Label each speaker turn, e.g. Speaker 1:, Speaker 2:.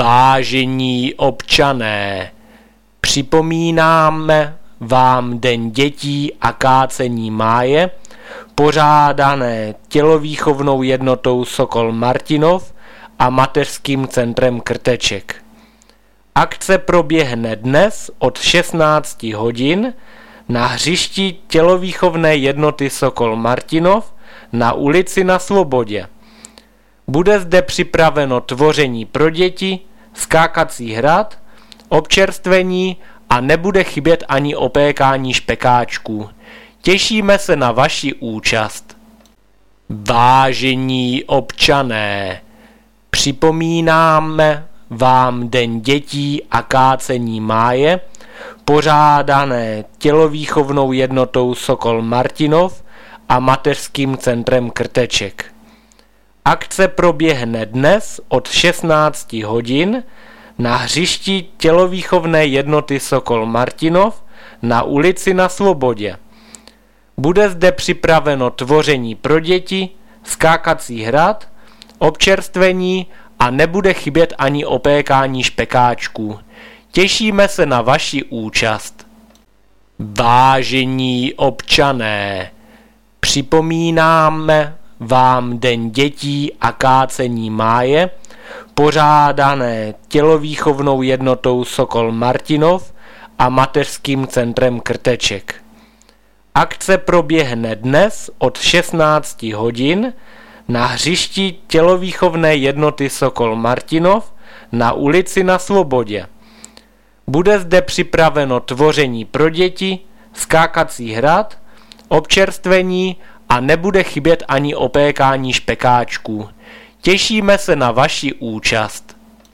Speaker 1: Vážení občané, připomínáme vám Den dětí a kácení máje, pořádané tělovýchovnou jednotou Sokol Martinov a mateřským centrem Krteček. Akce proběhne dnes od 16 hodin na hřišti tělovýchovné jednoty Sokol Martinov na ulici Na Svobodě. Bude zde připraveno tvoření pro děti, skákací hrad, občerstvení a nebude chybět ani opékání špekáčků. Těšíme se na vaši účast. Vážení občané, připomínáme vám Den dětí a kácení máje, pořádané tělovýchovnou jednotou Sokol Martinov a mateřským centrem Krteček. Akce proběhne dnes od 16 hodin na hřišti tělovýchovné jednoty Sokol Martinov na ulici Na Svobodě. Bude zde připraveno tvoření pro děti, skákací hrad, občerstvení a nebude chybět ani opékání špekáčků. Těšíme se na vaši účast. Vážení občané, připomínáme vám Den dětí a kácení máje, pořádané tělovýchovnou jednotou Sokol Martinov a mateřským centrem Krteček. Akce proběhne dnes od 16 hodin na hřišti tělovýchovné jednoty Sokol Martinov na ulici Na Svobodě. Bude zde připraveno tvoření pro děti, skákací hrad, občerstvení a nebude chybět ani opékání špekáčků. Těšíme se na vaši účast.